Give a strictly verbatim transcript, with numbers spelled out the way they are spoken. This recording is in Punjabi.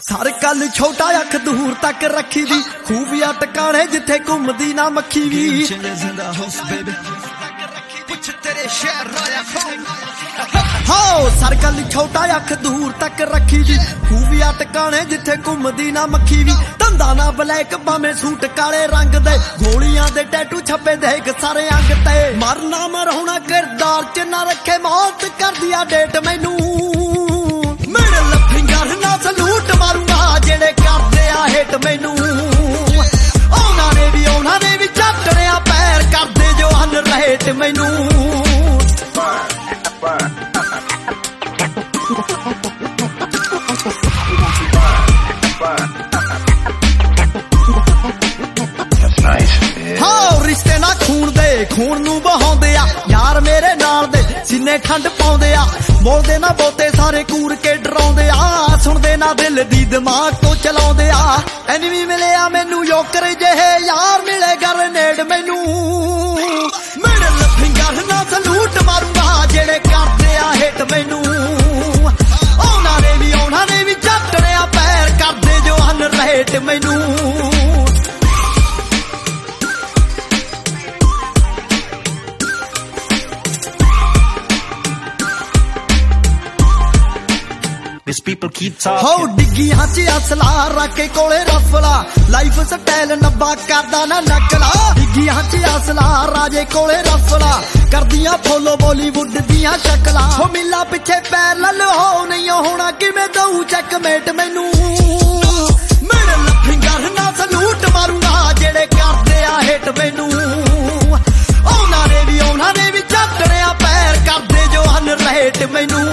ਸਰ ਕੱਲ ਛੋਟਾ ਅੱਖ ਦੂਰ ਤੱਕ ਰੱਖੀ ਦੀ ਖੂਬੀਆ ਟਿਕਾਣੇ ਜਿੱਥੇ ਘੁੰਮਦੀ ਨਾ ਮੱਖੀ ਵੀ ਹੋ ਸਰ ਕੱਲ ਛੋਟਾ ਅੱਖ ਦੂਰ ਤੱਕ ਰੱਖੀ ਦੀ ਖੂਬੀਆ ਟਿਕਾਣੇ ਜਿੱਥੇ ਘੁੰਮਦੀ ਨਾ ਮੱਖੀ ਵੀ ਧੰਦਾ ਨਾ ਬਲੈਕ ਭਾਵੇਂ ਸੂਟ ਕਾਲੇ ਰੰਗ ਦੇ ਗੋਲੀਆਂ ਦੇ ਟੈਟੂ ਛੱਪੇ ਦੇਖ ਸਾਰੇ ਅੰਗ ਤੇ ਮਰਨਾ ਮਰਾਉਣਾ ਕਿਰਦਾਰ ਚ ਨਾ ਰੱਖੇ ਮੌਤ ਕਰਦੀ ਆ ਡੇਟ ਮੈਨੂੰ ਮਿਡਲ ਫਿੰਗਰ ਨਾਲ ਸਲੂਟ ਮਾਰੂੰਗਾ ਜਿਹੜੇ ਕਰਦੇ ਆ ਹਿੱਟ ਮੈਨੂੰ ਉਹਨਾਂ ਨੇ ਵੀ ਉਹਨਾਂ ਨੇ ਵੀ ਚੱਟਣਿਆ ਪੈਰ ਕਰਦੇ ਜੋ ਹਨ ਰਹਿਟ ਮੈਨੂੰ ਹਾਂ ਰਿਸ਼ਤੇ ਨਾ ਖੂਨ ਦੇ ਖੂਨ ਨੂੰ ਬਹਾਉਂਦੇ ਆ ਯਾਰ ਮੇਰੇ ਨਾਲ ਦੇ ਸੀਨੇ ਠੰਡ ਪਾਉਂਦੇ ਆ ਬੋਲਦੇ ਨਾ ਬਹੁਤੇ ਸਾਰੇ ਕੂੜ ਕੇ ਡਰਾਉਂਦੇ ਆ ਸੁਣਦੇ ਨਾ ਦਿਲ ਦੀ ਦਿਮਾਗ ਤੋਂ ਚਲਾਉਂਦੇ ਆ ਐਨਵੀ ਮਿਲਿਆ ਮੈਨੂੰ ਯੋਕਰ ਜਿਹੇ ਯਾਰ ਮਿਲੇ ਗਰਨੇਡ ਮੈਨੂੰ ਮਿਡਲ ਫਿੰਗਰ ਨਾਲ ਸਲੂਟ ਮਾਰੂੰਗਾ ਜਿਹੜੇ ਕਰਦੇ ਆ ਹਿੱਟ ਮੈਨੂੰ ਉਹਨਾਂ ਨੇ ਵੀ ਉਹਨਾਂ ਨੇ ਵੀ ਚੱਟਣਿਆ ਪੈਰ ਕਰਦੇ ਜੋ ਹਨ ਰਹਿਟ ਮੈਨੂੰ These people keep talking. ਹੋ ਡਿੱਗੀਆਂ ਚ ਅਸਲਾ ਰੱਖ ਕੇ ਕੋਲੇ ਰਫਲਾ ਲਾਈਫ ਸਟਾਈਲ ਨੱਬਾ ਕਰਦਾ ਨਾ ਨਕਲਾ ਡਿੱਗੀਆਂ ਚ ਅਸਲਾ ਰਾਜੇ ਕੋਲੇ ਰਫਲਾ ਕਰਦੀਆਂ ਫੋਲੋ ਬਾਲੀਵੁੱਡ ਦੀਆਂ ਸ਼ਕਲਾਂ ਹੋ ਮਿਲਾ ਪਿੱਛੇ ਪੈਰ ਲੱਲ ਹੋ ਨਹੀਂ ਹੋਣਾ ਕਿਵੇਂ ਦਊ ਚੈੱਕਮੇਟ ਮੈਨੂੰ ਮਿਡਲ ਫਿੰਗਰ ਨਾਲ ਸਲੂਟ ਮਾਰੂੰਗਾ ਜਿਹੜੇ ਕਰਦੇ ਆ ਹਿੱਟ ਮੈਨੂੰ ਉਹਨਾਂ ਨੇ ਵੀ ਉਹਨਾਂ ਨੇ ਵੀ ਚੱਟਣਿਆ ਪੈਰ ਕਰਦੇ ਜੋ ਹਨ ਰਹਿਟ ਮੈਨੂੰ